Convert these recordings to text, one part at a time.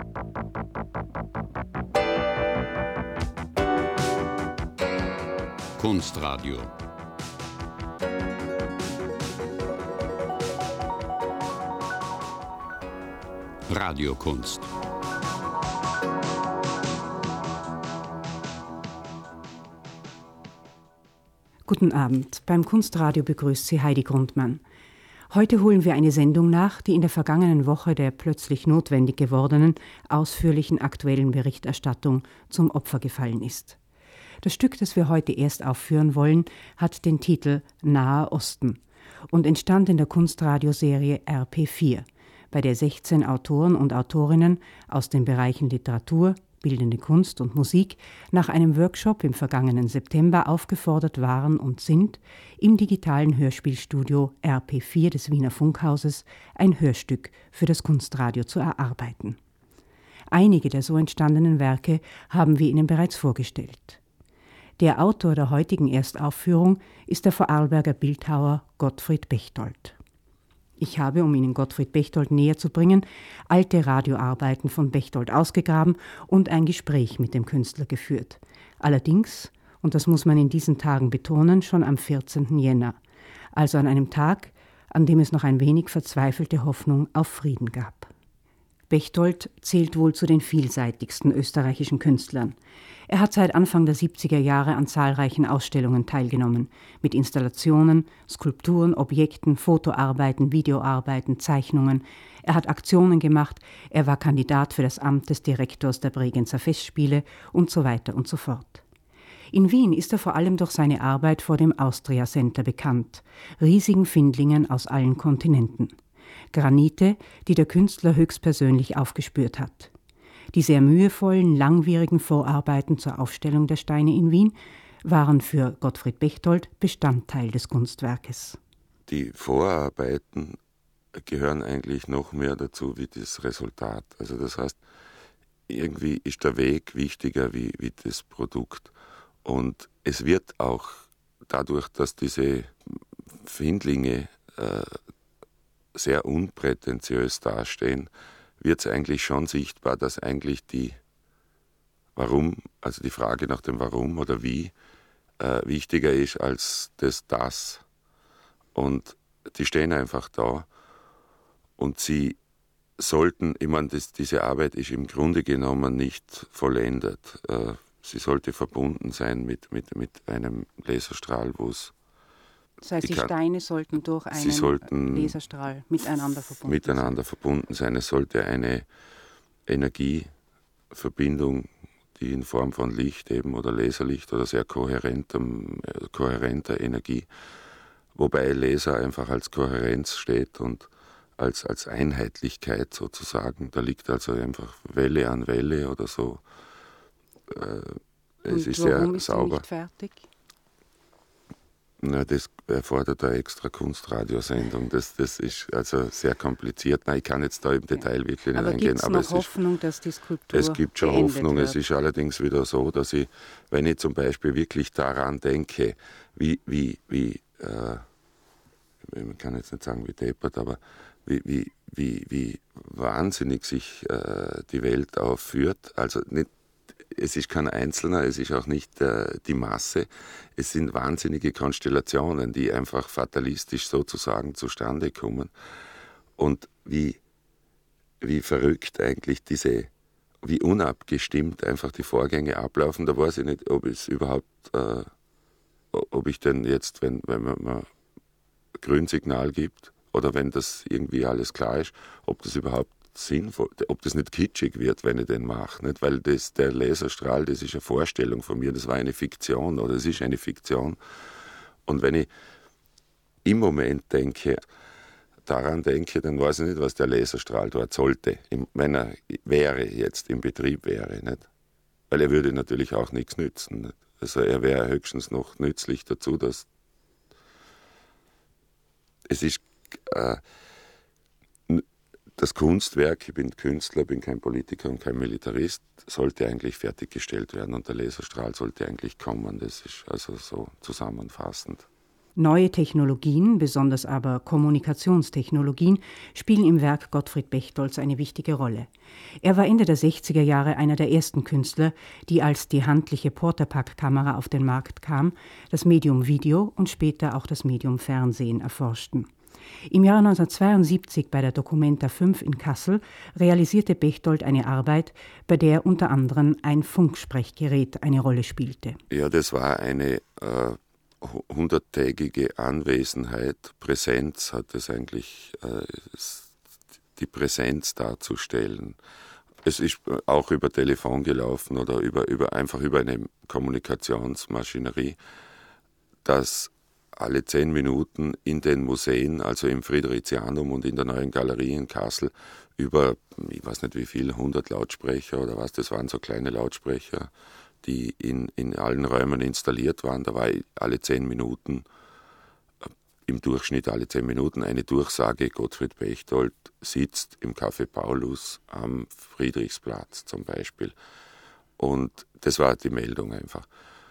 Kunstradio. Radiokunst. Guten Abend. Beim Kunstradio begrüßt Sie Heidi Grundmann. Heute holen wir eine Sendung nach, die in der vergangenen Woche der plötzlich notwendig gewordenen, ausführlichen aktuellen Berichterstattung zum Opfer gefallen ist. Das Stück, das wir heute erst aufführen wollen, hat den Titel Nahe Osten und entstand in der Kunstradioserie RP4, bei der 16 Autoren und Autorinnen aus den Bereichen Literatur, Bildende Kunst und Musik nach einem Workshop im vergangenen September aufgefordert waren und sind, im digitalen Hörspielstudio RP4 des Wiener Funkhauses ein Hörstück für das Kunstradio zu erarbeiten. Einige der so entstandenen Werke haben wir Ihnen bereits vorgestellt. Der Autor der heutigen Erstaufführung ist der Vorarlberger Bildhauer Gottfried Bechtold. Ich habe, um Ihnen Gottfried Bechtold näher zu bringen, alte Radioarbeiten von Bechtold ausgegraben und ein Gespräch mit dem Künstler geführt. Allerdings, und das muss man in diesen Tagen betonen, schon am 14. Jänner, also an einem Tag, an dem es noch ein wenig verzweifelte Hoffnung auf Frieden gab. Bechtold zählt wohl zu den vielseitigsten österreichischen Künstlern. Er hat seit Anfang der 70er Jahre an zahlreichen Ausstellungen teilgenommen, mit Installationen, Skulpturen, Objekten, Fotoarbeiten, Videoarbeiten, Zeichnungen. Er hat Aktionen gemacht, er war Kandidat für das Amt des Direktors der Bregenzer Festspiele und so weiter und so fort. In Wien ist er vor allem durch seine Arbeit vor dem Austria Center bekannt, riesigen Findlingen aus allen Kontinenten. Granite, die der Künstler höchstpersönlich aufgespürt hat. Die sehr mühevollen, langwierigen Vorarbeiten zur Aufstellung der Steine in Wien waren für Gottfried Bechtold Bestandteil des Kunstwerkes. Die Vorarbeiten gehören eigentlich noch mehr dazu wie das Resultat. Also das heißt, irgendwie ist der Weg wichtiger wie das Produkt. Und es wird auch dadurch, dass diese Findlinge sehr unprätentiös dastehen, wird es eigentlich schon sichtbar, dass eigentlich die Frage nach dem Warum oder Wie wichtiger ist als das. Und die stehen einfach da und sie sollten, diese Arbeit ist im Grunde genommen nicht vollendet. Sie sollte verbunden sein mit einem Laserstrahl, wo es das heißt, die Steine sollten durch einen Laserstrahl miteinander verbunden sein. Es sollte eine Energieverbindung, die in Form von Licht eben oder Laserlicht oder sehr kohärenter Energie, wobei Laser einfach als Kohärenz steht und als Einheitlichkeit sozusagen. Da liegt also einfach Welle an Welle oder so. Es ist sehr sauber. Nicht fertig? Na, das erfordert eine extra Kunstradiosendung. Das ist also sehr kompliziert. Nein, ich kann jetzt da im Detail wirklich nicht eingehen. Aber gibt es noch Hoffnung, dass die Skulptur Es gibt schon Hoffnung. Wird? Es ist allerdings wieder so, dass ich, wenn ich zum Beispiel wirklich daran denke, wie man kann jetzt nicht sagen wie deppert, aber wie wahnsinnig sich die Welt aufführt. Also nicht, es ist kein Einzelner, es ist auch nicht die Masse. Es sind wahnsinnige Konstellationen, die einfach fatalistisch sozusagen zustande kommen. Und wie verrückt eigentlich wie unabgestimmt einfach die Vorgänge ablaufen. Da weiß ich nicht, ob ich denn jetzt, wenn man Grünsignal gibt oder wenn das irgendwie alles klar ist, ob das überhaupt sinnvoll, ob das nicht kitschig wird, wenn ich den mache. Nicht? Weil der Laserstrahl, das ist eine Vorstellung von mir, das war eine Fiktion oder es ist eine Fiktion. Und wenn ich im Moment daran denke, dann weiß ich nicht, was der Laserstrahl dort sollte, wenn er jetzt im Betrieb wäre. Nicht? Weil er würde natürlich auch nichts nützen. Nicht? Also er wäre höchstens noch nützlich dazu, dass es ist das Kunstwerk, ich bin Künstler, bin kein Politiker und kein Militarist, sollte eigentlich fertiggestellt werden und der Laserstrahl sollte eigentlich kommen. Das ist also so zusammenfassend. Neue Technologien, besonders aber Kommunikationstechnologien, spielen im Werk Gottfried Bechtolds eine wichtige Rolle. Er war Ende der 60er Jahre einer der ersten Künstler, die, als die handliche Portapack-Kamera auf den Markt kam, das Medium Video und später auch das Medium Fernsehen erforschten. Im Jahr 1972 bei der Documenta 5 in Kassel realisierte Bechtold eine Arbeit, bei der unter anderem ein Funksprechgerät eine Rolle spielte. Ja, das war eine 100-tägige Anwesenheit, Präsenz hat es eigentlich, die Präsenz darzustellen. Es ist auch über Telefon gelaufen oder einfach über eine Kommunikationsmaschinerie, dass alle 10 Minuten in den Museen, also im Fridericianum und in der Neuen Galerie in Kassel, über, ich weiß nicht wie viel, 100 Lautsprecher oder was, das waren so kleine Lautsprecher, die in allen Räumen installiert waren. Da war alle 10 Minuten, im Durchschnitt alle 10 Minuten, eine Durchsage, Gottfried Bechtold sitzt im Café Paulus am Friedrichsplatz zum Beispiel. Und das war die Meldung einfach.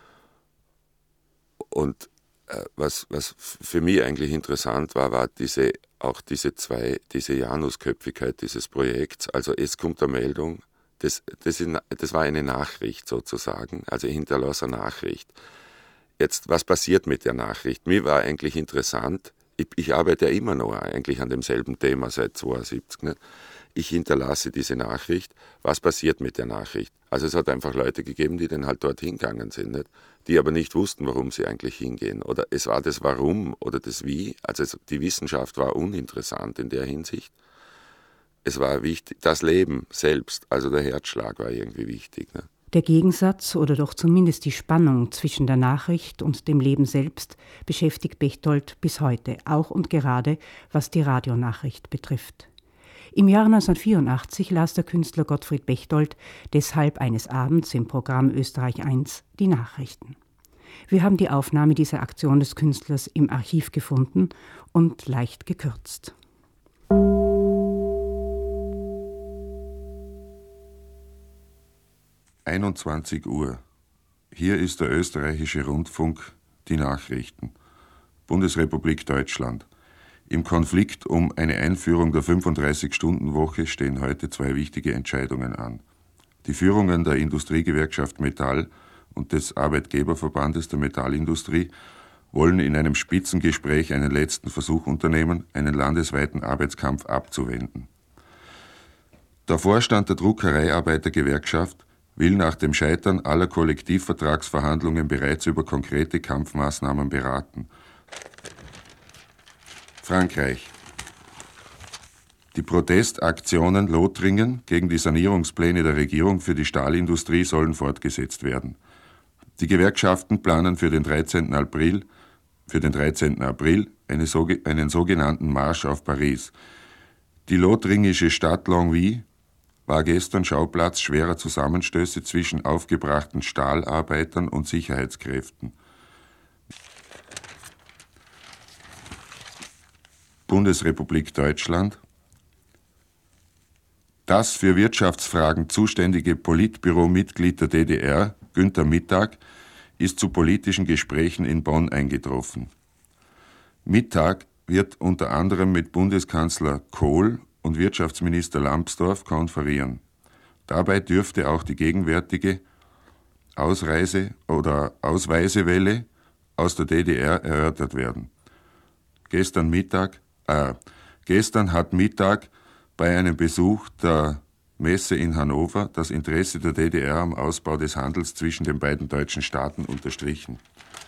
Und was für mich eigentlich interessant war diese Janusköpfigkeit dieses Projekts. Also es kommt eine Meldung, das war eine Nachricht sozusagen, also ich hinterlasse eine Nachricht. Jetzt, was passiert mit der Nachricht? Mir war eigentlich interessant, ich arbeite ja immer noch eigentlich an demselben Thema seit 1972. Nicht? Ich hinterlasse diese Nachricht. Was passiert mit der Nachricht? Also es hat einfach Leute gegeben, die dann halt dort hingegangen sind, nicht? Die aber nicht wussten, warum sie eigentlich hingehen. Oder es war das Warum oder das Wie. Also die Wissenschaft war uninteressant in der Hinsicht. Es war wichtig, das Leben selbst, also der Herzschlag war irgendwie wichtig. Ne? Der Gegensatz oder doch zumindest die Spannung zwischen der Nachricht und dem Leben selbst beschäftigt Bechtold bis heute, auch und gerade was die Radionachricht betrifft. Im Jahr 1984 las der Künstler Gottfried Bechtold deshalb eines Abends im Programm Österreich 1 die Nachrichten. Wir haben die Aufnahme dieser Aktion des Künstlers im Archiv gefunden und leicht gekürzt. 21 Uhr. Hier ist der österreichische Rundfunk, die Nachrichten. Bundesrepublik Deutschland. Im Konflikt um eine Einführung der 35-Stunden-Woche stehen heute 2 wichtige Entscheidungen an. Die Führungen der Industriegewerkschaft Metall und des Arbeitgeberverbandes der Metallindustrie wollen in einem Spitzengespräch einen letzten Versuch unternehmen, einen landesweiten Arbeitskampf abzuwenden. Der Vorstand der Druckereiarbeitergewerkschaft will nach dem Scheitern aller Kollektivvertragsverhandlungen bereits über konkrete Kampfmaßnahmen beraten. Frankreich. Die Protestaktionen Lothringen gegen die Sanierungspläne der Regierung für die Stahlindustrie sollen fortgesetzt werden. Die Gewerkschaften planen für den 13. April einen sogenannten Marsch auf Paris. Die lothringische Stadt Longwy war gestern Schauplatz schwerer Zusammenstöße zwischen aufgebrachten Stahlarbeitern und Sicherheitskräften. Bundesrepublik Deutschland. Das für Wirtschaftsfragen zuständige Politbüro-Mitglied der DDR, Günther Mittag, ist zu politischen Gesprächen in Bonn eingetroffen. Mittag wird unter anderem mit Bundeskanzler Kohl und Wirtschaftsminister Lambsdorff konferieren. Dabei dürfte auch die gegenwärtige Ausreise- oder Ausweisewelle aus der DDR erörtert werden. Gestern hat Mittag bei einem Besuch der Messe in Hannover das Interesse der DDR am Ausbau des Handels zwischen den beiden deutschen Staaten unterstrichen.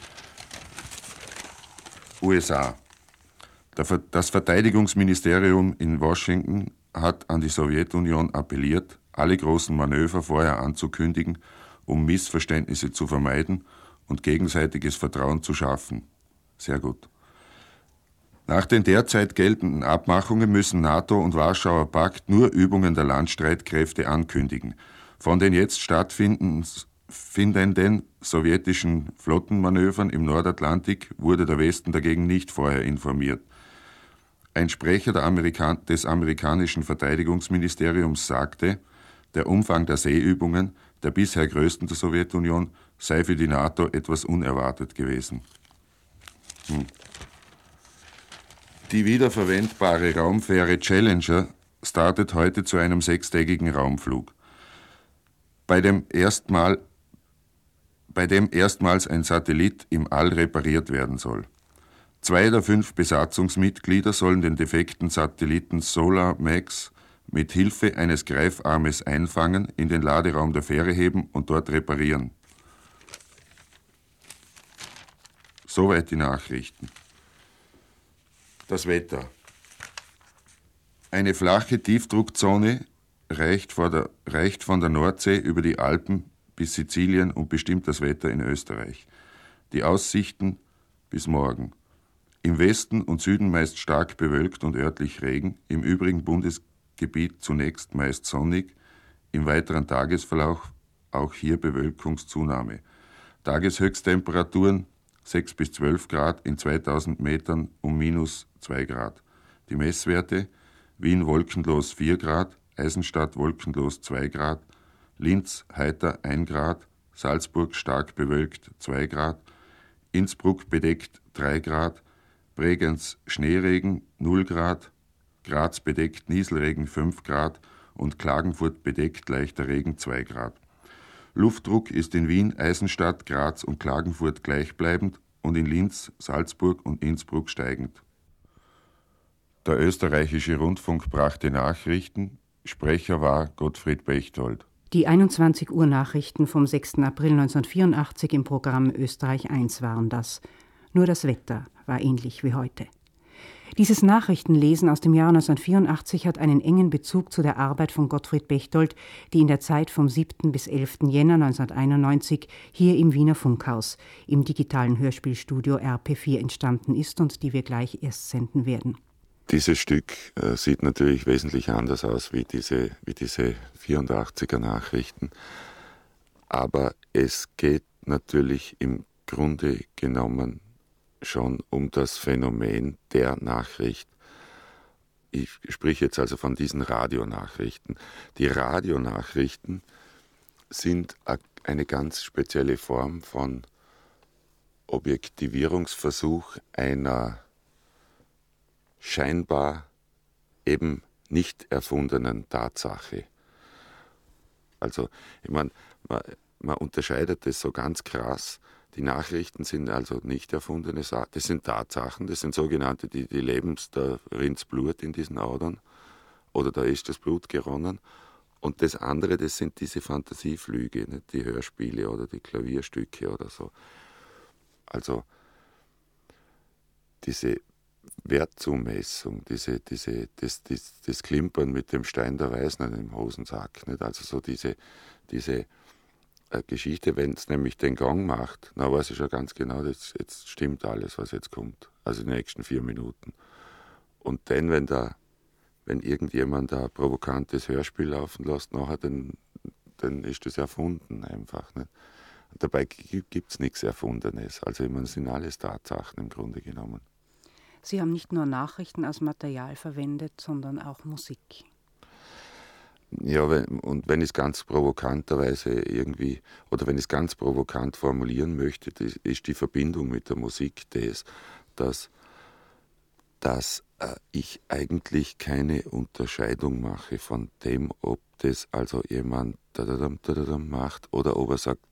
USA. Das Verteidigungsministerium in Washington hat an die Sowjetunion appelliert, alle großen Manöver vorher anzukündigen, um Missverständnisse zu vermeiden und gegenseitiges Vertrauen zu schaffen. Sehr gut. Nach den derzeit geltenden Abmachungen müssen NATO und Warschauer Pakt nur Übungen der Landstreitkräfte ankündigen. Von den jetzt stattfindenden sowjetischen Flottenmanövern im Nordatlantik wurde der Westen dagegen nicht vorher informiert. Ein Sprecher des amerikanischen Verteidigungsministeriums sagte, der Umfang der Seeübungen, der bisher größten der Sowjetunion, sei für die NATO etwas unerwartet gewesen. Die wiederverwendbare Raumfähre Challenger startet heute zu einem 6-tägigen Raumflug, bei dem erstmals ein Satellit im All repariert werden soll. 2 der 5 Besatzungsmitglieder sollen den defekten Satelliten Solar Max mit Hilfe eines Greifarmes einfangen, in den Laderaum der Fähre heben und dort reparieren. Soweit die Nachrichten. Das Wetter. Eine flache Tiefdruckzone reicht von der Nordsee über die Alpen bis Sizilien und bestimmt das Wetter in Österreich. Die Aussichten bis morgen. Im Westen und Süden meist stark bewölkt und örtlich Regen, im übrigen Bundesgebiet zunächst meist sonnig, im weiteren Tagesverlauf auch hier Bewölkungszunahme. Tageshöchsttemperaturen 6 bis 12 Grad, in 2000 Metern um -2 Grad. Die Messwerte: Wien wolkenlos 4 Grad, Eisenstadt wolkenlos 2 Grad, Linz heiter 1 Grad, Salzburg stark bewölkt 2 Grad, Innsbruck bedeckt 3 Grad, Bregenz Schneeregen 0 Grad, Graz bedeckt Nieselregen 5 Grad und Klagenfurt bedeckt leichter Regen 2 Grad. Luftdruck ist in Wien, Eisenstadt, Graz und Klagenfurt gleichbleibend und in Linz, Salzburg und Innsbruck steigend. Der österreichische Rundfunk brachte Nachrichten. Sprecher war Gottfried Bechtold. Die 21 Uhr Nachrichten vom 6. April 1984 im Programm Österreich 1 waren das. Nur das Wetter war ähnlich wie heute. Dieses Nachrichtenlesen aus dem Jahr 1984 hat einen engen Bezug zu der Arbeit von Gottfried Bechtold, die in der Zeit vom 7. bis 11. Jänner 1991 hier im Wiener Funkhaus, im digitalen Hörspielstudio RP4 entstanden ist und die wir gleich erst senden werden. Dieses Stück sieht natürlich wesentlich anders aus wie diese 84er Nachrichten, aber es geht natürlich im Grunde genommen schon um das Phänomen der Nachricht. Ich spreche jetzt also von diesen Radionachrichten. Die Radionachrichten sind eine ganz spezielle Form von Objektivierungsversuch einer scheinbar eben nicht erfundenen Tatsache. Also, ich meine, man unterscheidet das so ganz krass. Die Nachrichten sind also nicht erfundene Sachen, das sind Tatsachen, das sind sogenannte, die lebens, da rinnt's Blut in diesen Adern oder da ist das Blut geronnen. Und das andere, das sind diese Fantasieflüge, nicht die Hörspiele oder die Klavierstücke oder so. Also diese Wertzumessung, das Klimpern mit dem Stein der Weisen im Hosensack, nicht? Also so diese Geschichte, wenn es nämlich den Gang macht, dann weiß ich schon ganz genau, jetzt stimmt alles, was jetzt kommt. Also die nächsten 4 Minuten. Und dann, wenn irgendjemand ein provokantes Hörspiel laufen lässt, nachher, dann ist das erfunden einfach. Nicht? Und dabei gibt es nichts Erfundenes. Also ich meine, es sind alles Tatsachen im Grunde genommen. Sie haben nicht nur Nachrichten als Material verwendet, sondern auch Musik. Ja, und wenn ich es ganz provokanterweise irgendwie, oder wenn ich es ganz provokant formulieren möchte, ist die Verbindung mit der Musik dass ich eigentlich keine Unterscheidung mache von dem, ob das also jemand macht oder ob er sagt,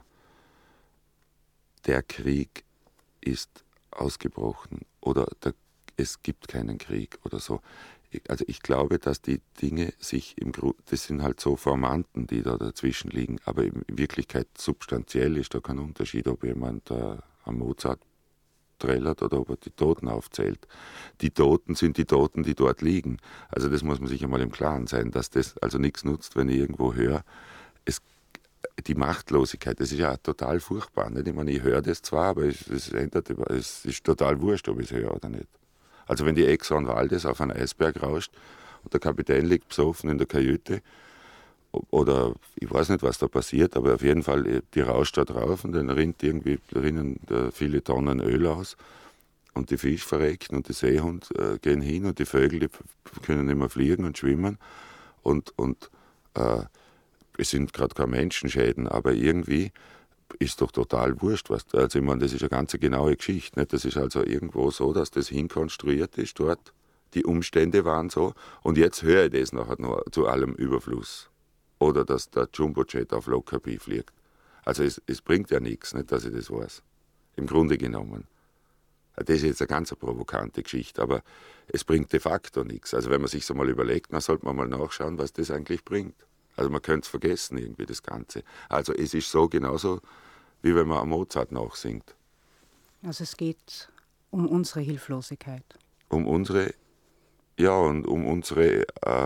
der Krieg ist ausgebrochen oder es gibt keinen Krieg oder so. Also ich glaube, dass die Dinge sich das sind halt so Formanten, die da dazwischen liegen, aber in Wirklichkeit substanziell ist da kein Unterschied, ob jemand am Mozart trällert oder ob er die Toten aufzählt. Die Toten sind die Toten, die dort liegen. Also das muss man sich einmal im Klaren sein, dass das also nichts nutzt, wenn ich irgendwo höre. Die Machtlosigkeit, das ist ja total furchtbar. Nicht? Ich meine, ich höre das zwar, aber es ist total wurscht, ob ich es höre oder nicht. Also wenn die Exxon Valdez auf einen Eisberg rauscht und der Kapitän liegt besoffen in der Kajüte oder ich weiß nicht, was da passiert, aber auf jeden Fall, die rauscht da drauf und dann rinnen viele Tonnen Öl aus und die Fische verrecken und die Seehunde gehen hin und die Vögel, die können nicht mehr fliegen und schwimmen und es sind gerade keine Menschenschäden, aber irgendwie ist doch total wurscht. Also ich meine, das ist eine ganz genaue Geschichte. Nicht? Das ist also irgendwo so, dass das hinkonstruiert ist dort. Die Umstände waren so. Und jetzt höre ich das nachher noch zu allem Überfluss. Oder dass der Jumbojet auf Lockerbie fliegt. Also es bringt ja nichts, nicht, dass ich das weiß. Im Grunde genommen. Das ist jetzt eine ganz provokante Geschichte, aber es bringt de facto nichts. Also wenn man sich so mal überlegt, dann sollte man mal nachschauen, was das eigentlich bringt. Also man könnte es vergessen, irgendwie das Ganze. Also es ist so genauso, wie wenn man Mozart nachsingt. Also es geht um unsere Hilflosigkeit. Um unsere, ja, und um unsere,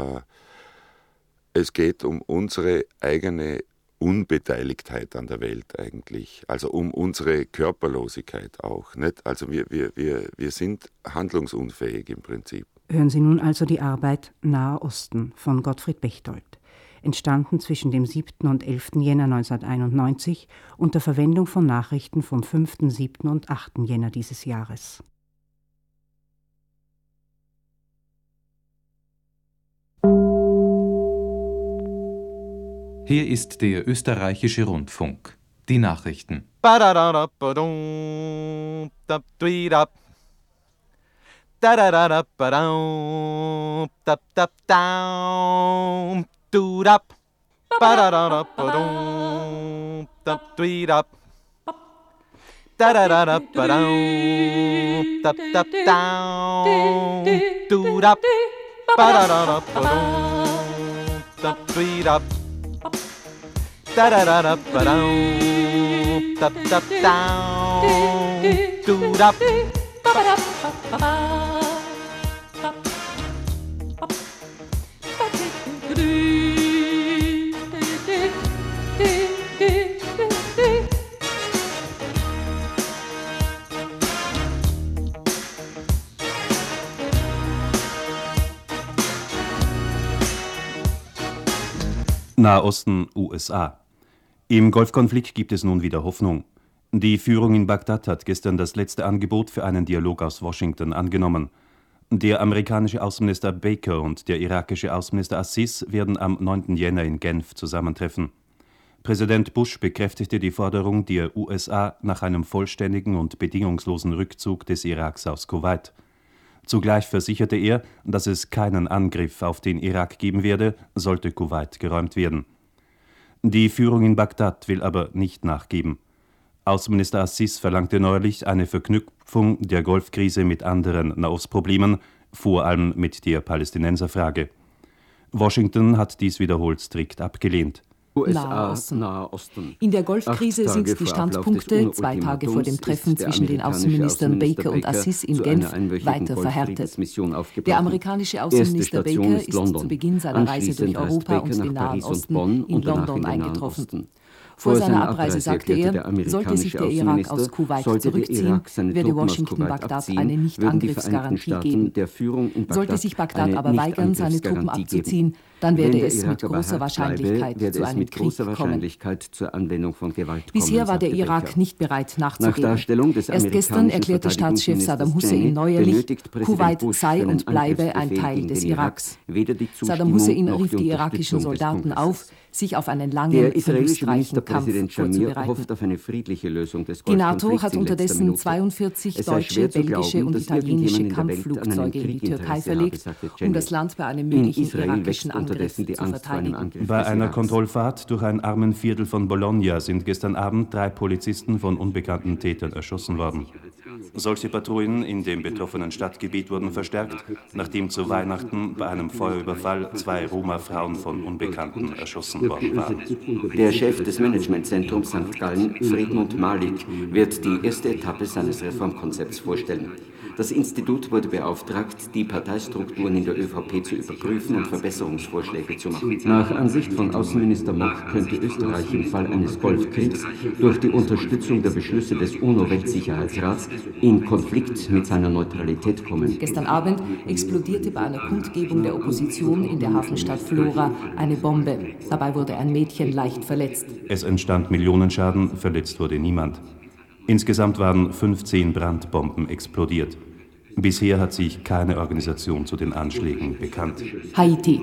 es geht um unsere eigene Unbeteiligtheit an der Welt eigentlich. Also um unsere Körperlosigkeit auch. Nicht? Also wir sind handlungsunfähig im Prinzip. Hören Sie nun also die Arbeit Naher Osten von Gottfried Bechtold. Entstanden zwischen dem 7. und 11. Jänner 1991 unter Verwendung von Nachrichten vom 5., 7. und 8. Jänner dieses Jahres. Hier ist der österreichische Rundfunk. Die Nachrichten. Nahe Osten, USA. Im Golfkonflikt gibt es nun wieder Hoffnung. Die Führung in Bagdad hat gestern das letzte Angebot für einen Dialog aus Washington angenommen. Der amerikanische Außenminister Baker und der irakische Außenminister Aziz werden am 9. Jänner in Genf zusammentreffen. Präsident Bush bekräftigte die Forderung der USA nach einem vollständigen und bedingungslosen Rückzug des Iraks aus Kuwait. Zugleich versicherte er, dass es keinen Angriff auf den Irak geben werde, sollte Kuwait geräumt werden. Die Führung in Bagdad will aber nicht nachgeben. Außenminister Aziz verlangte neulich eine Verknüpfung der Golfkrise mit anderen Nahostproblemen, vor allem mit der Palästinenserfrage. Washington hat dies wiederholt strikt abgelehnt. Nahe Osten. In der Golfkrise sind die Standpunkte 2 Tage vor dem Treffen zwischen den Außenministern Baker und Aziz in Genf weiter verhärtet. Der amerikanische Außenminister Baker ist zu Beginn seiner Reise durch Europa und den Nahen Osten in London eingetroffen. Vor seiner Abreise sagte er, sollte sich der Irak aus Kuwait zurückziehen, werde Washington Bagdad eine Nichtangriffsgarantie geben. Sollte sich Bagdad aber weigern, seine Truppen abzuziehen, dann werde es mit großer Wahrscheinlichkeit zu einem Krieg kommen. Bisher war der Irak nicht bereit nachzugeben. Erst gestern erklärte Staatschef Saddam Hussein neuerlich, Kuwait sei und bleibe ein Teil des Iraks. Saddam Hussein rief die irakischen Soldaten auf, sich auf einen langen, verlustreichen Kampf vorzubereiten. Die NATO hat unterdessen 42 deutsche, belgische und italienische Kampfflugzeuge in die Türkei verlegt, um das Land bei einem möglichen irakischen Angriff zu verteidigen. Bei einer Kontrollfahrt durch ein Armenviertel von Bologna sind gestern Abend 3 Polizisten von unbekannten Tätern erschossen worden. Solche Patrouillen in dem betroffenen Stadtgebiet wurden verstärkt, nachdem zu Weihnachten bei einem Feuerüberfall 2 Roma-Frauen von Unbekannten erschossen worden waren. Der Chef des Managementzentrums St. Gallen, Friedmund Malik, wird die erste Etappe seines Reformkonzepts vorstellen. Das Institut wurde beauftragt, die Parteistrukturen in der ÖVP zu überprüfen und Verbesserungsvorschläge zu machen. Nach Ansicht von Außenminister Mock könnte Österreich im Fall eines Golfkriegs durch die Unterstützung der Beschlüsse des UNO-Weltsicherheitsrats in Konflikt mit seiner Neutralität kommen. Gestern Abend explodierte bei einer Kundgebung der Opposition in der Hafenstadt Flora eine Bombe. Dabei wurde ein Mädchen leicht verletzt. Es entstand Millionenschaden, verletzt wurde niemand. Insgesamt waren 15 Brandbomben explodiert. Bisher hat sich keine Organisation zu den Anschlägen bekannt. Haiti.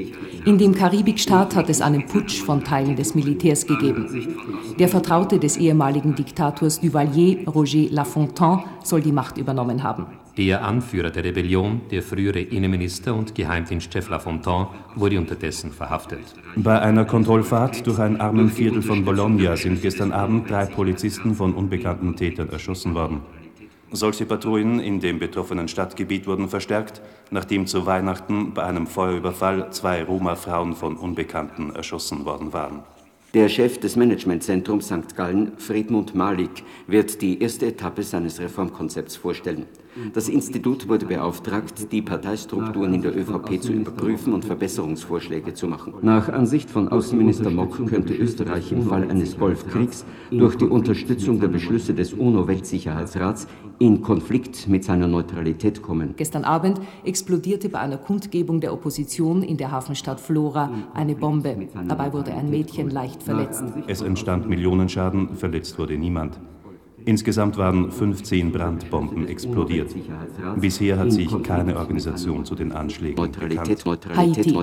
In dem Karibikstaat hat es einen Putsch von Teilen des Militärs gegeben. Der Vertraute des ehemaligen Diktators Duvalier, Roger Lafontaine, soll die Macht übernommen haben. Der Anführer der Rebellion, der frühere Innenminister und Geheimdienstchef Lafontaine, wurde unterdessen verhaftet. Bei einer Kontrollfahrt durch ein Armenviertel von Bologna sind gestern Abend 3 Polizisten von unbekannten Tätern erschossen worden. Solche Patrouillen in dem betroffenen Stadtgebiet wurden verstärkt, nachdem zu Weihnachten bei einem Feuerüberfall 2 Roma-Frauen von Unbekannten erschossen worden waren. Der Chef des Managementzentrums St. Gallen, Friedmund Malik, wird die erste Etappe seines Reformkonzepts vorstellen. Das Institut wurde beauftragt, die Parteistrukturen in der ÖVP zu überprüfen und Verbesserungsvorschläge zu machen. Nach Ansicht von Außenminister Mock könnte Österreich im Fall eines Golfkriegs durch die Unterstützung der Beschlüsse des UNO-Weltsicherheitsrats in Konflikt mit seiner Neutralität kommen. Gestern Abend explodierte bei einer Kundgebung der Opposition in der Hafenstadt Flora eine Bombe. Dabei wurde ein Mädchen leicht verletzt. Es entstand Millionenschaden, verletzt wurde niemand. Insgesamt waren 15 Brandbomben explodiert. Bisher hat sich keine Organisation zu den Anschlägen bekannt. Haiti.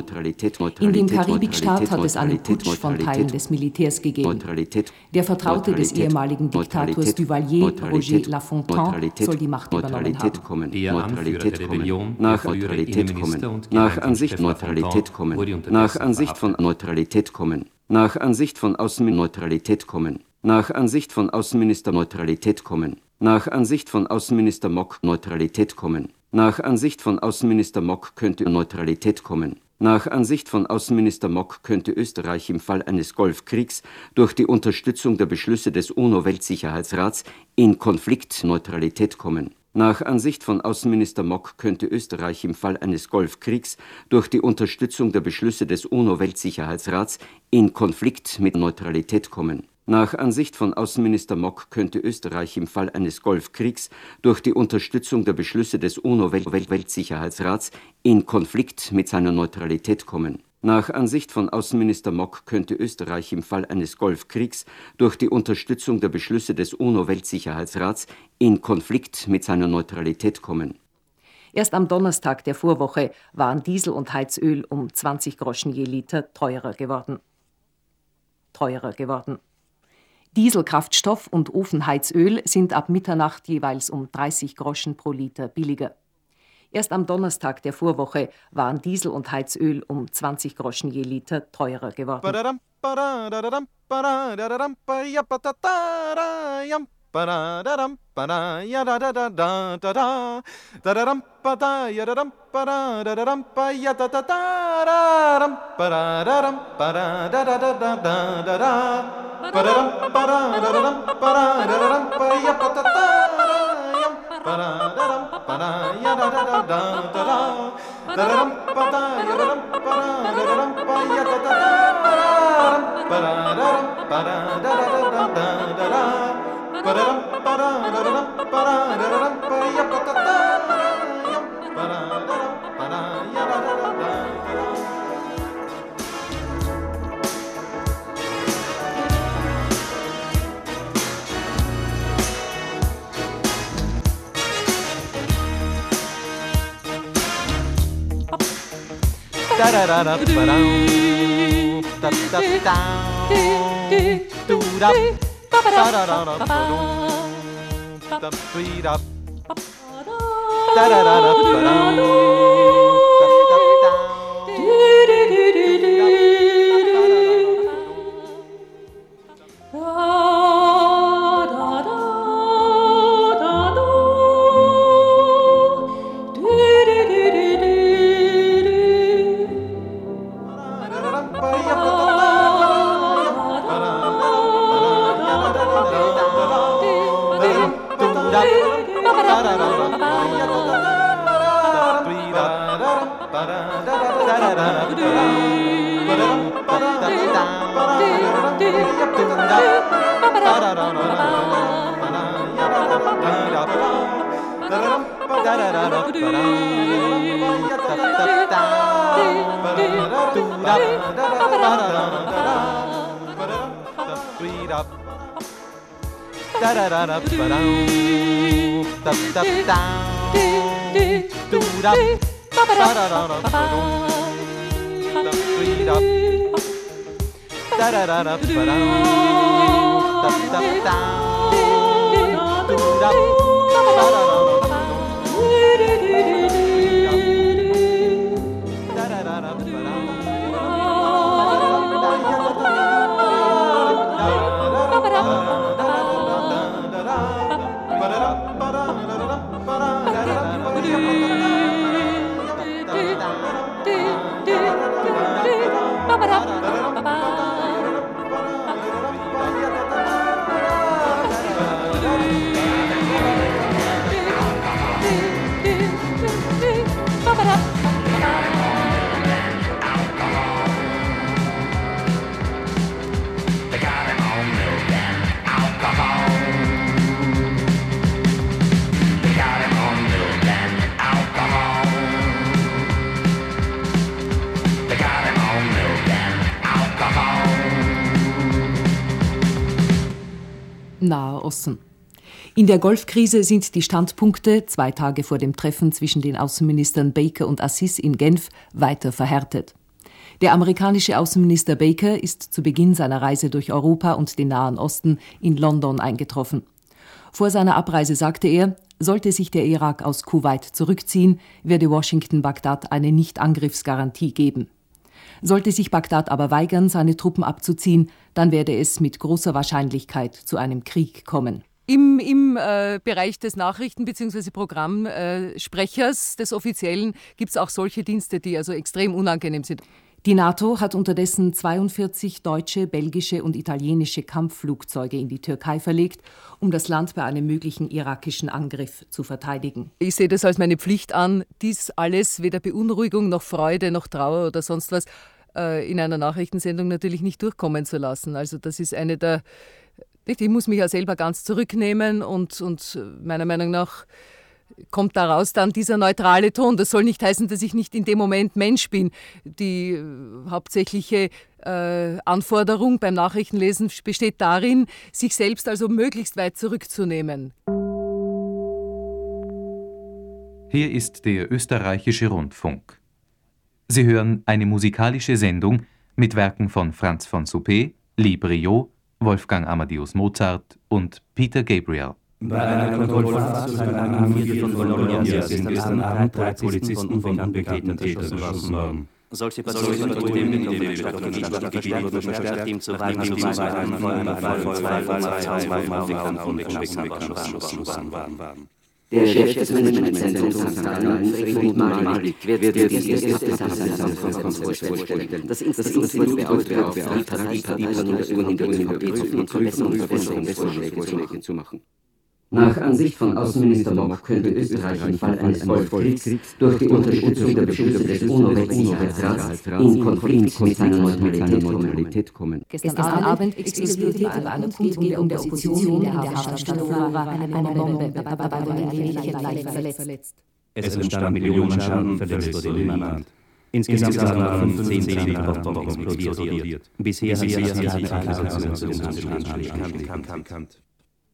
In dem Karibikstaat hat es einen Putsch von Teilen des Militärs gegeben. Der Vertraute des ehemaligen Diktators Duvalier, Roger Lafontaine, soll die Macht übernommen haben. Der Anführer der Rebellion, nach der frühere Innenminister und nach Ansicht Neutralität kommen. Nach Ansicht von Neutralität kommen. Nach Ansicht von Außenneutralität kommen. Nach Ansicht von Außenminister Neutralität kommen. Nach Ansicht von Außenminister Mock Neutralität kommen. Nach Ansicht von Außenminister Mock könnte Neutralität kommen. Nach Ansicht von Außenminister Mock könnte Österreich im Fall eines Golfkriegs durch die Unterstützung der Beschlüsse des UNO-Weltsicherheitsrats in Konflikt Neutralität kommen. Nach Ansicht von Außenminister Mock könnte Österreich im Fall eines Golfkriegs durch die Unterstützung der Beschlüsse des UNO-Weltsicherheitsrats in Konflikt mit Neutralität kommen. Nach Ansicht von Außenminister Mock könnte Österreich im Fall eines Golfkriegs durch die Unterstützung der Beschlüsse des UNO-Weltsicherheitsrats in Konflikt mit seiner Neutralität kommen. Nach Ansicht von Außenminister Mock könnte Österreich im Fall eines Golfkriegs durch die Unterstützung der Beschlüsse des UNO-Weltsicherheitsrats in Konflikt mit seiner Neutralität kommen. Erst am Donnerstag der Vorwoche waren Diesel und Heizöl um 20 Groschen je Liter teurer geworden. Dieselkraftstoff und Ofenheizöl sind ab Mitternacht jeweils um 30 Groschen pro Liter billiger. Erst am Donnerstag der Vorwoche waren Diesel und Heizöl um 20 Groschen je Liter teurer geworden. Nahe Osten. In der Golfkrise sind die Standpunkte 2 Tage vor dem Treffen zwischen den Außenministern Baker und Assis in Genf weiter verhärtet. Der amerikanische Außenminister Baker ist zu Beginn seiner Reise durch Europa und den Nahen Osten in London eingetroffen. Vor seiner Abreise sagte er, sollte sich der Irak aus Kuwait zurückziehen, werde Washington Bagdad eine Nichtangriffsgarantie geben. Sollte sich Bagdad aber weigern, seine Truppen abzuziehen, dann werde es mit großer Wahrscheinlichkeit zu einem Krieg kommen. Im Bereich des Nachrichten- bzw. Programmsprechers des Offiziellen gibt es auch solche Dienste, die also extrem unangenehm sind. Die NATO hat unterdessen 42 deutsche, belgische und italienische Kampfflugzeuge in die Türkei verlegt, um das Land bei einem möglichen irakischen Angriff zu verteidigen. Ich sehe das als meine Pflicht an, dies alles, weder Beunruhigung noch Freude noch Trauer oder sonst was, in einer Nachrichtensendung natürlich nicht durchkommen zu lassen. Also das ist eine der... Ich muss mich ja selber ganz zurücknehmen und meiner Meinung nach kommt daraus dann dieser neutrale Ton. Das soll nicht heißen, dass ich nicht in dem Moment Mensch bin. Die hauptsächliche Anforderung beim Nachrichtenlesen besteht darin, sich selbst also möglichst weit zurückzunehmen. Hier ist der österreichische Rundfunk. Sie hören eine musikalische Sendung mit Werken von Franz von Suppé, Lee Briot, Wolfgang Amadeus Mozart und Peter Gabriel. Bei einer Kontrollfahrt zu einem Anflug von Bologna sind gestern Abend 3 Polizisten von unbekannten Tätern erschossen worden. Solche Patrouillen in dem Stadtgebiet wurden verstärkt, ihm zu weiteren vor einem Fall von 2 unbekannten erschossen waren. Der Chef des Managementzentrums St. Gallen, Friedmund Malik, wird die erste Zusammenkonferenz vorstellen. Das Institut wird beauftragt, die Parteistrukturen in der ÖVP zu verbessern und Verbesserungsvorschläge zu machen. Nach Ansicht von Außenminister Mock könnte Österreich im Fall eines Golfkriegs durch die Unterstützung der Beschlüsse des UNO-Sicherheitsrats in Konflikt mit seiner Neutralität kommen. Gestern Abend explodierte bei einer Kundgebung der Opposition in der Hafenstadt Flora eine Bombe, dabei wurde ein Mädchen leicht verletzt. Es entstand Millionenschaden, verletzt wurde niemand. Insgesamt waren 15 Bomben explodiert. Bisher hat sich keine Organisation zu den Anschlägen bekannt.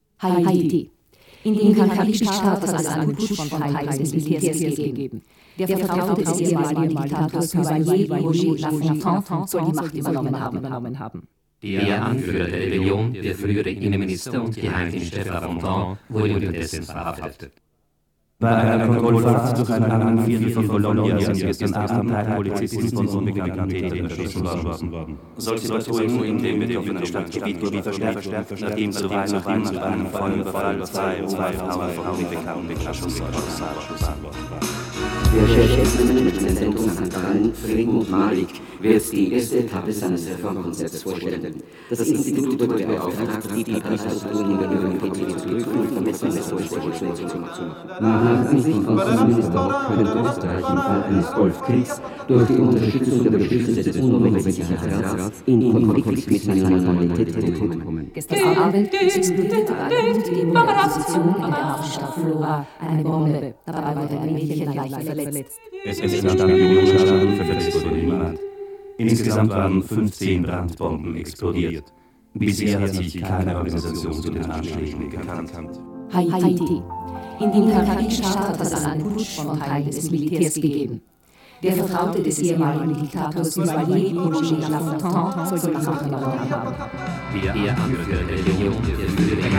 Haiti. In dem karibischen Staat hat es einen Putsch von Teilen des Militärs gegeben. Der Vertraute des ehemaligen Diktators Duvalier, Roger Lafontaine, soll die Macht übernommen haben. Der Anführer der Rebellion, der frühere Innenminister und Geheimdienstchef Lafontaine, wurde unterdessen verhaftet. Bei einer Kontrollfahrt durch einen anderen Viertel von Bologna sind gestern Abend 3 Polizisten von unbekannten Tätern erschossen worden. Solche Patrouillen in dem betroffenen Stadtgebiet wurden verstärkt, nachdem zu Weihnachten nach einem Feuerüberfall 2 Frauen von unbekannten erschossen worden waren. Der Chef des Managementzentrums St. Gallen, Friedmund Malik, wird die erste Etappe seines Reformkonzepts vorstellen. Das Institut wurde beauftragt, die Parteistrukturen in der ÖVP zu prüfen und Verbesserungsvorschläge zu machen. Nach Ansicht von Außenminister Mock könnte Österreich im Fall eines Golfkriegs durch die Unterstützung der Beschlüsse des UNO-Sicherheitsrats in Konflikt mit seiner Neutralität kommen. Gestern Abend explodierte bei einer Kundgebung der Opposition in der Hafenstadt Flora eine Bombe, dabei wurde ein Mädchen leicht verletzt. Es entstand Millionenschaden, verletzt wurde niemand. Insgesamt waren 15 Brandbomben explodiert. Bisher hat sich keine Organisation zu den Anschlägen bekannt. Haiti. In dem Karibikstaat hat es einen Putsch von Teilen des Militärs gegeben. Der Vertraute des ehemaligen Diktators Duvalier, Roger Lafontaine, soll Macht übernommen haben. Der Anführer der Rebellion, der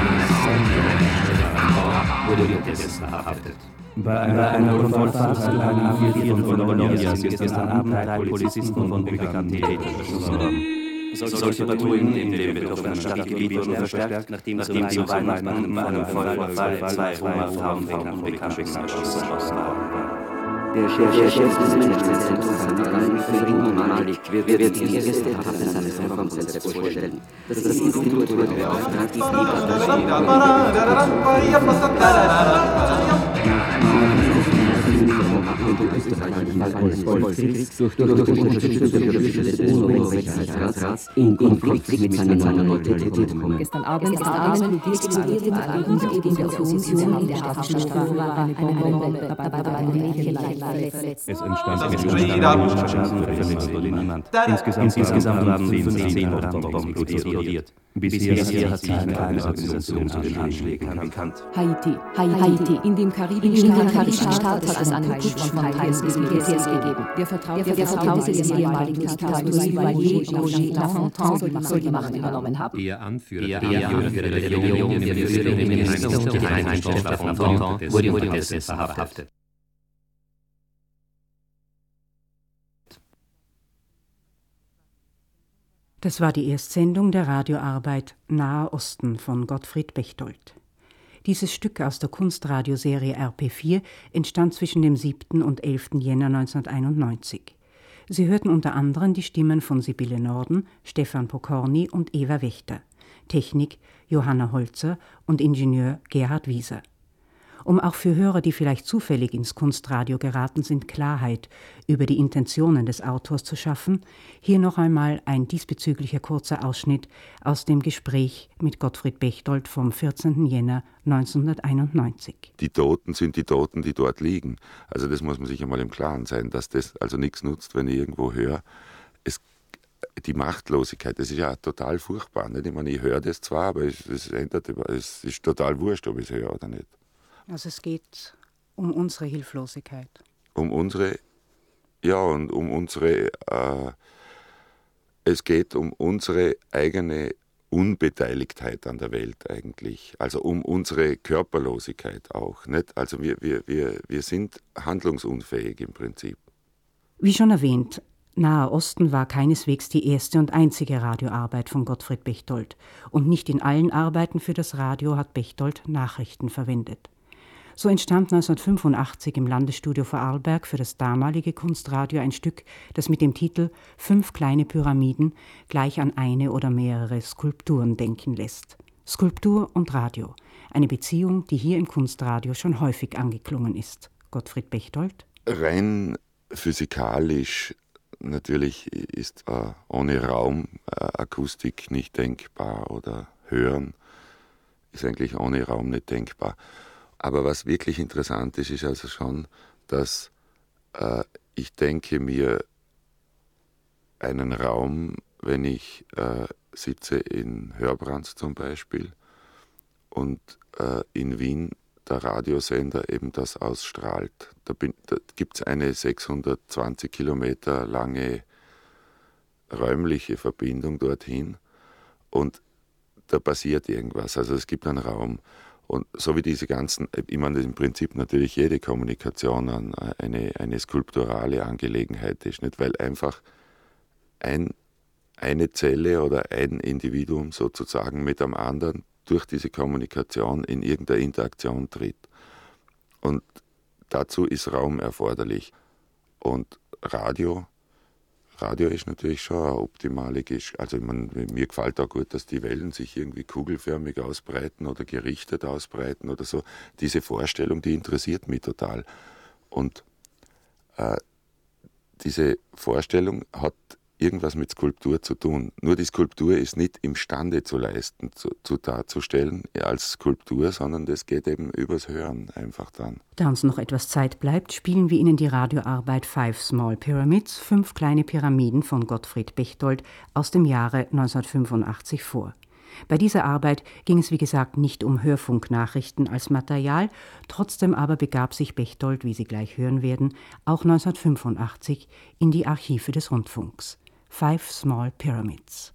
wurde unterdessen verhaftet. Bei einer Kontrollfahrt zu einem A44 von Bologna sind gestern Abend 3 Polizisten von unbekannten Tätern erschossen worden. Solche Patrouillen in dem betroffenen Stadtgebiet wurden verstärkt, nachdem zu Weihnachten bei einem Feuerfall 2 Roma-Frauen von unbekannten erschossen worden waren. Der Chef des Managementzentrums St. Gallen, Friedmund Malik, wird die erste Etappe seines Reformkonzepts vorstellen. Das Institut wurde beauftragt, die Sicherheitsrats in Konflikt mit seiner Neutralität kommen. Gestern Abend explodierte bei einer Demonstration in der Hafenstadt eine Bombe, dabei war ein Mädchen verletzt. Es entstand Schaden für niemand. Insgesamt waren 10 Brandbomben explodiert. Bisher hat sich keine Organisation zu den Anschlägen bekannt. Haiti. In dem karibischen Staat hat es einen Putsch von Teilen des Militärs gegeben. Der Vertraute des ehemaligen Diktators Duvalier, Roger Lafontaine, soll die Macht übernommen haben. Der Anführer der Rebellion, der Premierminister und Geheimdienst Stefan Fontaine, wurde unterdessen verhaftet. Das war die Erstsendung der Radioarbeit Nahe Osten von Gottfried Bechtold. Dieses Stück aus der Kunstradioserie RP4 entstand zwischen dem 7. und 11. Jänner 1991. Sie hörten unter anderem die Stimmen von Sibylle Norden, Stefan Pokorny und Eva Wächter, Technik Johanna Holzer und Ingenieur Gerhard Wieser. Um auch für Hörer, die vielleicht zufällig ins Kunstradio geraten sind, Klarheit über die Intentionen des Autors zu schaffen, hier noch einmal ein diesbezüglicher kurzer Ausschnitt aus dem Gespräch mit Gottfried Bechtold vom 14. Jänner 1991. Die Toten sind die Toten, die dort liegen. Also das muss man sich einmal im Klaren sein, dass das also nichts nutzt, wenn ich irgendwo höre. Die Machtlosigkeit, das ist ja total furchtbar. Nicht? Ich meine, ich höre das zwar, aber es ist total wurscht, ob ich es höre oder nicht. Also es geht um unsere Hilflosigkeit. Es geht um unsere eigene Unbeteiligtheit an der Welt eigentlich. Also um unsere Körperlosigkeit auch. Nicht? Also wir sind handlungsunfähig im Prinzip. Wie schon erwähnt, Nahe Osten war keineswegs die erste und einzige Radioarbeit von Gottfried Bechtold. Und nicht in allen Arbeiten für das Radio hat Bechtold Nachrichten verwendet. So entstand 1985 im Landesstudio Vorarlberg für das damalige Kunstradio ein Stück, das mit dem Titel 5 kleine Pyramiden gleich an eine oder mehrere Skulpturen denken lässt. Skulptur und Radio, eine Beziehung, die hier im Kunstradio schon häufig angeklungen ist. Gottfried Bechtold? Rein physikalisch natürlich ist ohne Raumakustik nicht denkbar oder Hören ist eigentlich ohne Raum nicht denkbar. Aber was wirklich interessant ist also schon, dass ich denke mir einen Raum, wenn ich sitze in Hörbrands zum Beispiel und in Wien der Radiosender eben das ausstrahlt. Da gibt es eine 620 Kilometer lange räumliche Verbindung dorthin und da passiert irgendwas. Also es gibt einen Raum. Und so wie diese ganzen, ich meine, im Prinzip natürlich jede Kommunikation eine skulpturale Angelegenheit ist, nicht? Weil einfach eine Zelle oder ein Individuum sozusagen mit einem anderen durch diese Kommunikation in irgendeine Interaktion tritt. Und dazu ist Raum erforderlich. Und Radio ist natürlich schon eine optimale Geschichte. Also mir gefällt auch gut, dass die Wellen sich irgendwie kugelförmig ausbreiten oder gerichtet ausbreiten oder so. Diese Vorstellung, die interessiert mich total. Und diese Vorstellung hat irgendwas mit Skulptur zu tun. Nur die Skulptur ist nicht imstande zu leisten, darzustellen als Skulptur, sondern das geht eben übers Hören einfach dann. Da uns noch etwas Zeit bleibt, spielen wir Ihnen die Radioarbeit 5 Small Pyramids, 5 kleine Pyramiden von Gottfried Bechtold aus dem Jahre 1985 vor. Bei dieser Arbeit ging es wie gesagt nicht um Hörfunknachrichten als Material, trotzdem aber begab sich Bechtold, wie Sie gleich hören werden, auch 1985 in die Archive des Rundfunks. 5 Small Pyramids.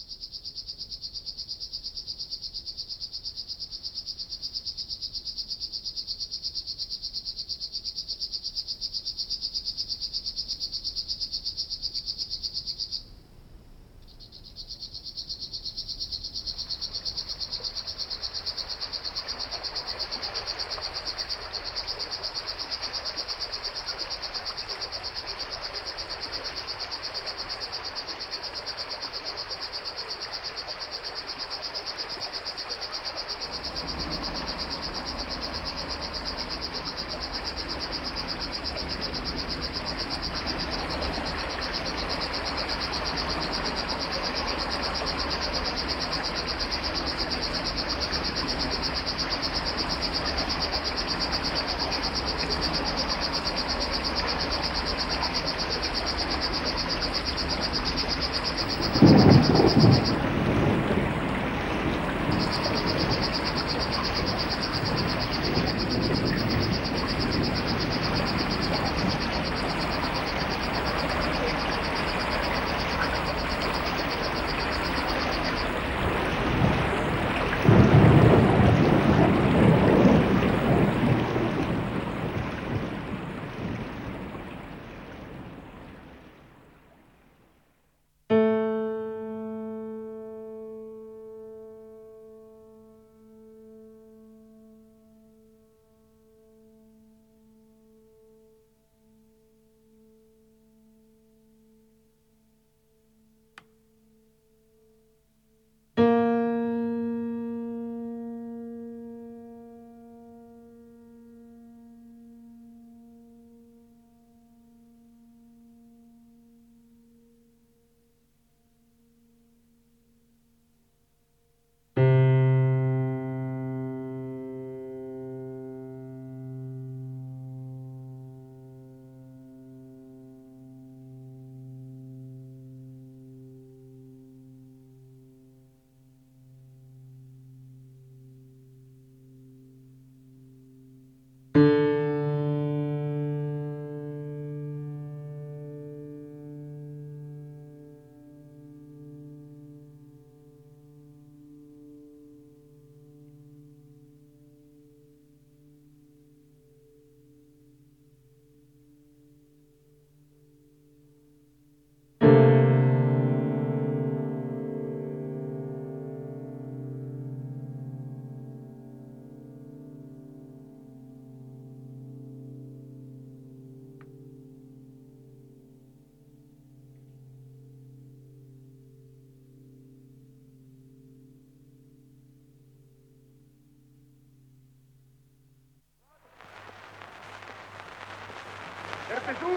Der Besuch,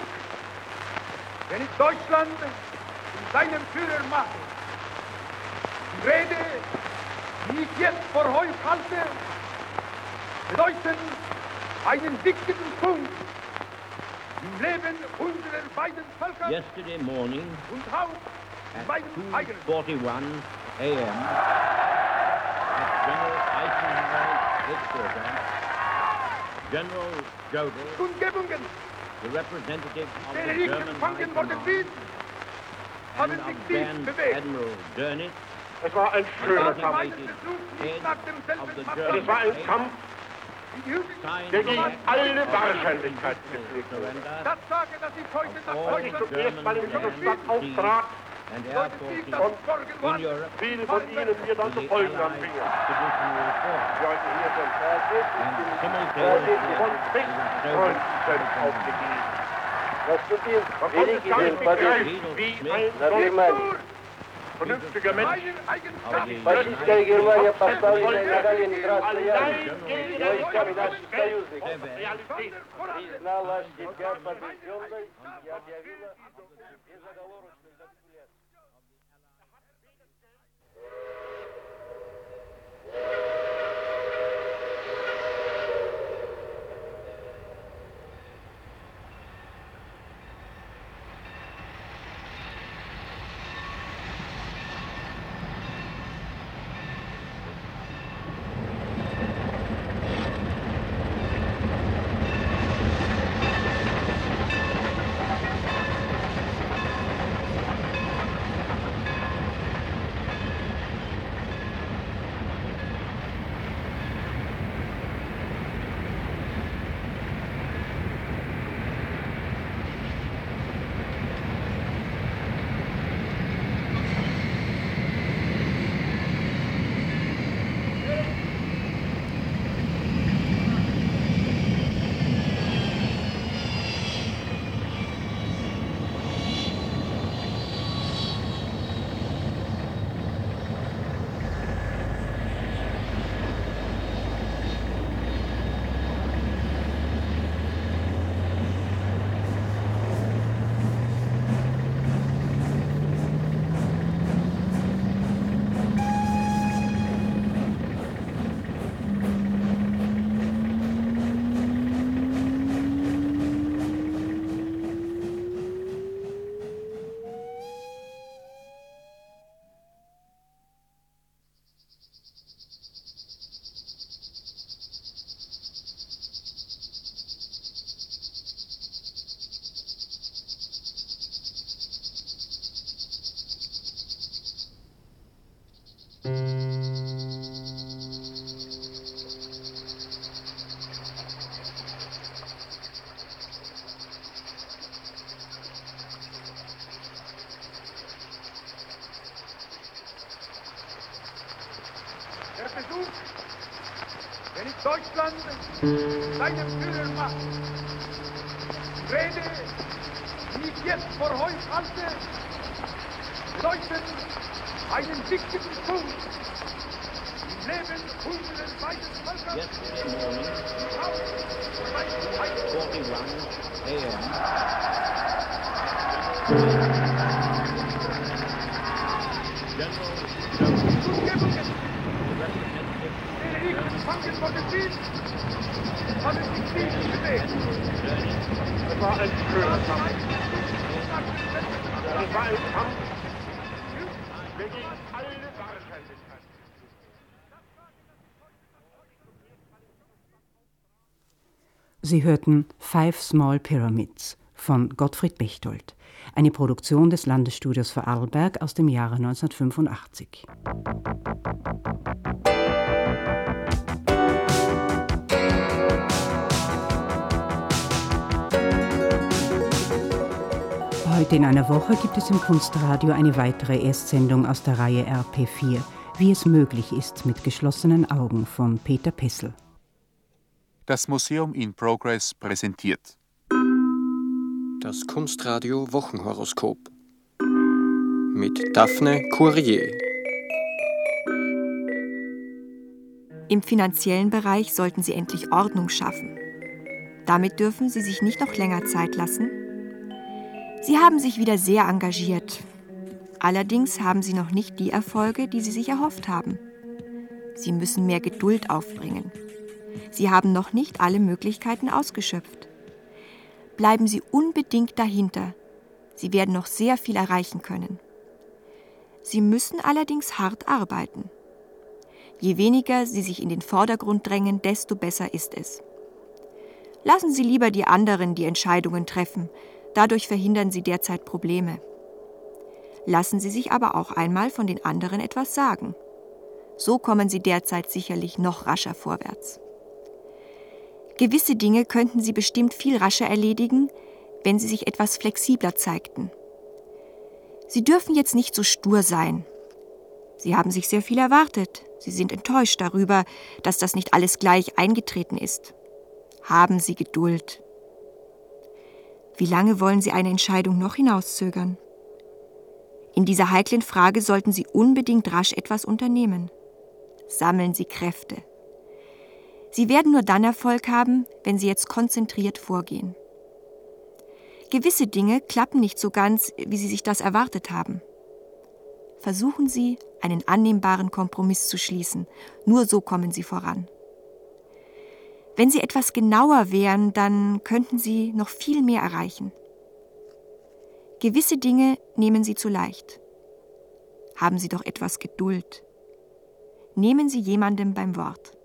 den ich Deutschland in seinem Führer mache. Die Rede, die ich jetzt vor euch halte, bedeuten einen wichtigen Punkt im Leben unserer beiden Völker. Yesterday morning und Haus at 2:41 a.m. at General Eisenhower's headquarters, General Jodl, Kundgebungen, the representative of der the ich German empfangen High worden Command, bin, haben and sich of dies Grand bewegt. Admiral Dönitz, Es war ein schöner Kampf. head of the German Es war ein State, Kampf, der gegen alle Wahrscheinlichkeit gepflegt wurde. Das sage, dass ich heute nach Deutschland zum ersten Mal in dieser Stadt auftrat, and Air Forces und in Europe viele von Ihnen mir dann zu the folgen Allied anfingen. expeditionary force. Ich heute hier vom Vorsitz And vor simultaneously den von the Pflichtfreundlichkeit aufgegeben. Man konnte Великий gar nicht день begreifen, wie ein solcher vernünftiger Mensch Фашистская Германия поставлена на Калининград allein gegen den войсками наших Realität союзников. признала себя побежденной и объявила безоговорочную капитуляцию. Der Besuch, wenn ich Deutschland seinem Führer mache, die Rede, die ich jetzt vor euch halte, bedeutet einen wichtigen Punkt im Leben unseres beiden Völkers. Yesterday morning, 5:41 a.m. Es war ein schöner Kampf. Es war ein Kampf gegen alle Wahrscheinlichkeiten. Sie hörten Five Small Pyramids von Gottfried Bechtold, eine Produktion des Landesstudios Vorarlberg aus dem Jahre 1985. Heute in einer Woche gibt es im Kunstradio eine weitere Erstsendung aus der Reihe RP4, wie es möglich ist mit geschlossenen Augen von Peter Pessl. Das Museum in Progress präsentiert das Kunstradio Wochenhoroskop mit Daphne Courier. Im finanziellen Bereich sollten Sie endlich Ordnung schaffen. Damit dürfen Sie sich nicht noch länger Zeit lassen. Sie haben sich wieder sehr engagiert. Allerdings haben Sie noch nicht die Erfolge, die Sie sich erhofft haben. Sie müssen mehr Geduld aufbringen. Sie haben noch nicht alle Möglichkeiten ausgeschöpft. Bleiben Sie unbedingt dahinter. Sie werden noch sehr viel erreichen können. Sie müssen allerdings hart arbeiten. Je weniger Sie sich in den Vordergrund drängen, desto besser ist es. Lassen Sie lieber die anderen die Entscheidungen treffen. Dadurch verhindern Sie derzeit Probleme. Lassen Sie sich aber auch einmal von den anderen etwas sagen. So kommen Sie derzeit sicherlich noch rascher vorwärts. Gewisse Dinge könnten Sie bestimmt viel rascher erledigen, wenn Sie sich etwas flexibler zeigten. Sie dürfen jetzt nicht so stur sein. Sie haben sich sehr viel erwartet. Sie sind enttäuscht darüber, dass das nicht alles gleich eingetreten ist. Haben Sie Geduld. Wie lange wollen Sie eine Entscheidung noch hinauszögern? In dieser heiklen Frage sollten Sie unbedingt rasch etwas unternehmen. Sammeln Sie Kräfte. Sie werden nur dann Erfolg haben, wenn Sie jetzt konzentriert vorgehen. Gewisse Dinge klappen nicht so ganz, wie Sie sich das erwartet haben. Versuchen Sie, einen annehmbaren Kompromiss zu schließen. Nur so kommen Sie voran. Wenn Sie etwas genauer wären, dann könnten Sie noch viel mehr erreichen. Gewisse Dinge nehmen Sie zu leicht. Haben Sie doch etwas Geduld. Nehmen Sie jemandem beim Wort.